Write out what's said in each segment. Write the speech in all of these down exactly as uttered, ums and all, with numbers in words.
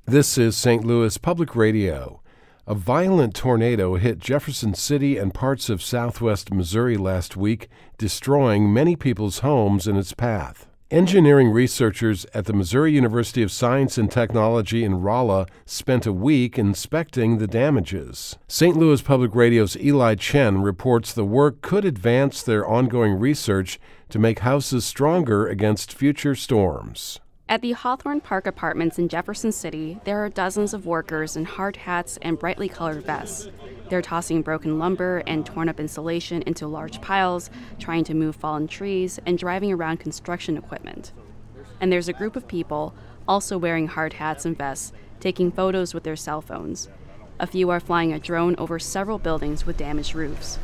This is Saint Louis Public Radio. A violent tornado hit Jefferson City and parts of southwest Missouri last week, destroying many people's homes in its path. Engineering researchers at the Missouri University of Science and Technology in Rolla spent a week inspecting the damages. Saint Louis Public Radio's Eli Chen reports the work could advance their ongoing research to make houses stronger against future storms. At the Hawthorne Park Apartments in Jefferson City, there are dozens of workers in hard hats and brightly colored vests. They're tossing broken lumber and torn-up insulation into large piles, trying to move fallen trees, and driving around construction equipment. And there's a group of people, also wearing hard hats and vests, taking photos with their cell phones. A few are flying a drone over several buildings with damaged roofs.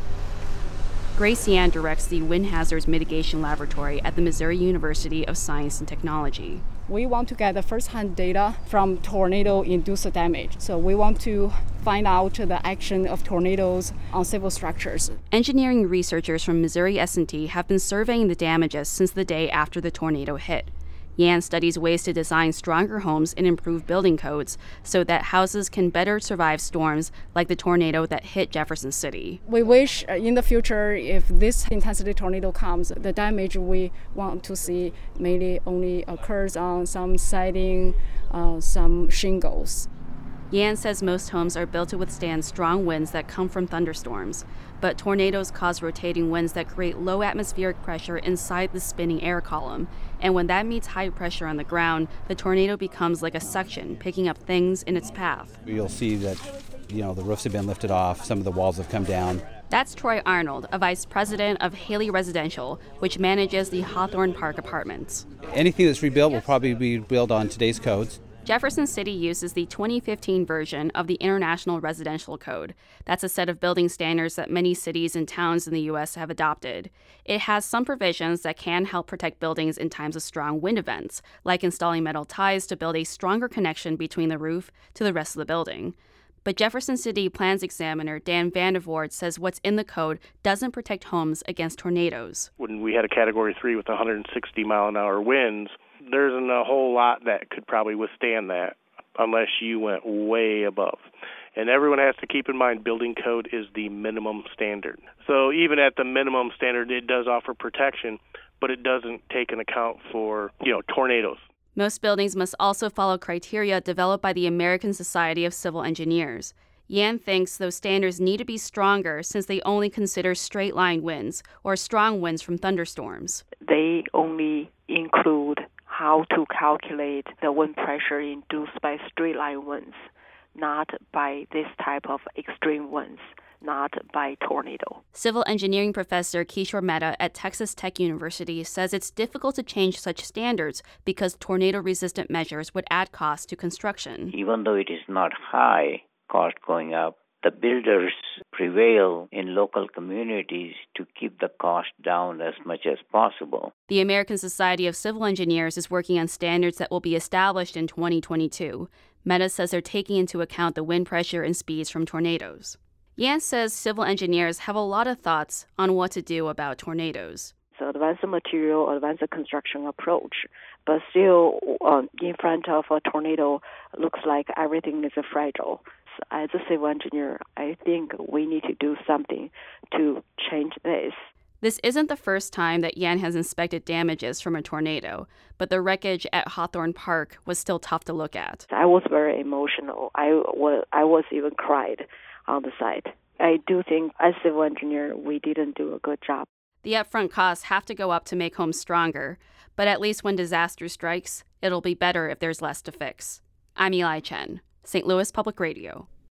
Grace Yan directs the Wind Hazards Mitigation Laboratory at the Missouri University of Science and Technology. We want to get the first-hand data from tornado-induced damage. So we want to find out the action of tornadoes on civil structures. Engineering researchers from Missouri S and T have been surveying the damages since the day after the tornado hit. Yan studies ways to design stronger homes and improve building codes so that houses can better survive storms like the tornado that hit Jefferson City. We wish in the future, if this intensity tornado comes, the damage we want to see mainly only occurs on some siding, uh, some shingles. Yan says most homes are built to withstand strong winds that come from thunderstorms, but tornadoes cause rotating winds that create low atmospheric pressure inside the spinning air column. And when that meets high pressure on the ground, the tornado becomes like a suction, picking up things in its path. You'll see that, you know, the roofs have been lifted off, some of the walls have come down. That's Troy Arnold, a vice president of Haley Residential, which manages the Hawthorne Park Apartments. Anything that's rebuilt will probably be built on today's codes. Jefferson City uses the twenty fifteen version of the International Residential Code. That's a set of building standards that many cities and towns in the U S have adopted. It has some provisions that can help protect buildings in times of strong wind events, like installing metal ties to build a stronger connection between the roof to the rest of the building. But Jefferson City Plans Examiner Dan Vandervoort says what's in the code doesn't protect homes against tornadoes. When we had a Category three with one hundred sixty mile an hour winds, there isn't a whole lot that could probably withstand that unless you went way above. And everyone has to keep in mind building code is the minimum standard. So even at the minimum standard, it does offer protection, but it doesn't take into account for, you know, tornadoes. Most buildings must also follow criteria developed by the American Society of Civil Engineers. Yan thinks those standards need to be stronger since they only consider straight-line winds or strong winds from thunderstorms. They only include how to calculate the wind pressure induced by straight-line winds, not by this type of extreme winds, not by tornado. Civil engineering professor Kishore Mehta at Texas Tech University says it's difficult to change such standards because tornado-resistant measures would add cost to construction. Even though it is not high cost going up, the builders prevail in local communities to keep the cost down as much as possible. The American Society of Civil Engineers is working on standards that will be established in twenty twenty-two. Mehta says they're taking into account the wind pressure and speeds from tornadoes. Yan says civil engineers have a lot of thoughts on what to do about tornadoes. So advanced material, advanced construction approach, but still uh, in front of a tornado, looks like everything is fragile. As a civil engineer, I think we need to do something to change this. This isn't the first time that Yan has inspected damages from a tornado, but the wreckage at Hawthorne Park was still tough to look at. I was very emotional. I was, I was even cried on the site. I do think as a civil engineer, we didn't do a good job. The upfront costs have to go up to make homes stronger, but at least when disaster strikes, it'll be better if there's less to fix. I'm Eli Chen, Saint Louis Public Radio.